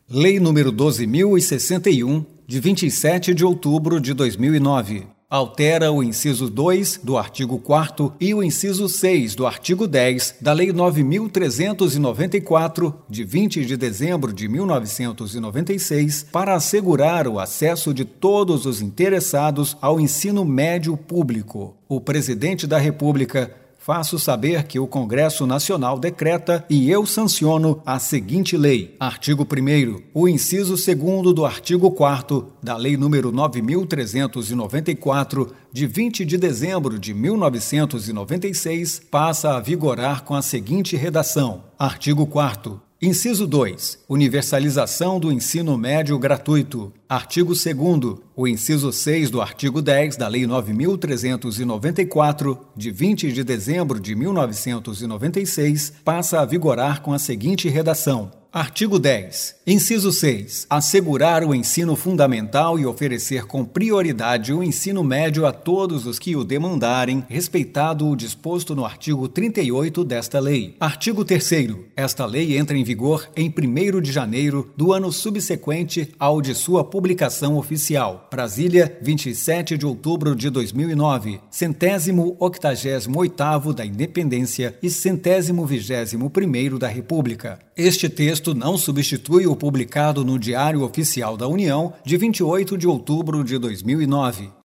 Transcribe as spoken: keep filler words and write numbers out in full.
Lei número doze mil e sessenta e um, de vinte e sete de outubro de dois mil e nove. Altera o inciso dois do artigo quarto e o inciso seis do artigo dez da Lei nove mil trezentos e noventa e quatro, de vinte de dezembro de mil novecentos e noventa e seis, para assegurar o acesso de todos os interessados ao ensino médio público. O Presidente da República faço saber que o Congresso Nacional decreta e eu sanciono a seguinte lei. Artigo primeiro. O inciso segundo do artigo quarto da Lei número nove mil trezentos e noventa e quatro, de vinte de dezembro de mil novecentos e noventa e seis, passa a vigorar com a seguinte redação. Artigo quarto. Inciso dois. Universalização do ensino médio gratuito. Artigo segundo. O inciso seis do artigo dez da Lei nove mil trezentos e noventa e quatro, de vinte de dezembro de mil novecentos e noventa e seis, passa a vigorar com a seguinte redação. Artigo dez. Inciso seis. Assegurar o ensino fundamental e oferecer com prioridade o ensino médio a todos os que o demandarem, respeitado o disposto no artigo trinta e oito desta lei. Artigo terceiro. Esta lei entra em vigor em primeiro de janeiro do ano subsequente ao de sua publicação oficial. Brasília, vinte e sete de outubro de dois mil e nove. Centésimo octagésimo oitavo da Independência e centésimo vigésimo primeiro da República. Este texto não substitui o publicado no Diário Oficial da União de vinte e oito de outubro de dois mil e nove.